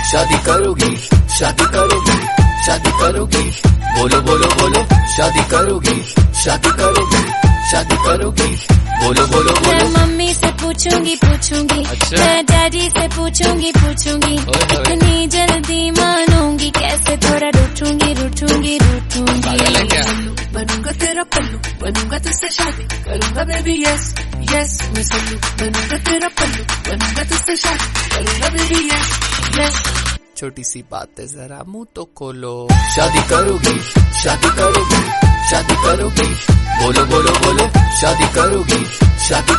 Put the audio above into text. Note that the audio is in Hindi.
शादी करोगी, शादी करोगी, शादी करोगी, बोलो बोलो बोलो, शादी करोगी, शादी करोगी, शादी करोगी, बोलो बोलो बोलो। मैं मम्मी से पूछूंगी पूछूंगी, मैं डैडी से पूछूंगी पूछूंगी, इतनी जल्दी मानूंगी कैसे, थोड़ा रूठूंगी रूठूंगी रूठूंगी। बनूंगा तेरा पल्लू, बनूंगा तुझसे शादी करूंगा बेबी, यस यस मैं सल्लू। बनूंगा तेरा पल्लू, बनूंगा तुझसे शादी करूंगा बेबी, यस यस। छोटी सी बात है, जरा मुंह तो खोलो। शादी करोगी, शादी करोगी, शादी करोगी, बोलो बोलो बोलो, शादी करोगी, शादी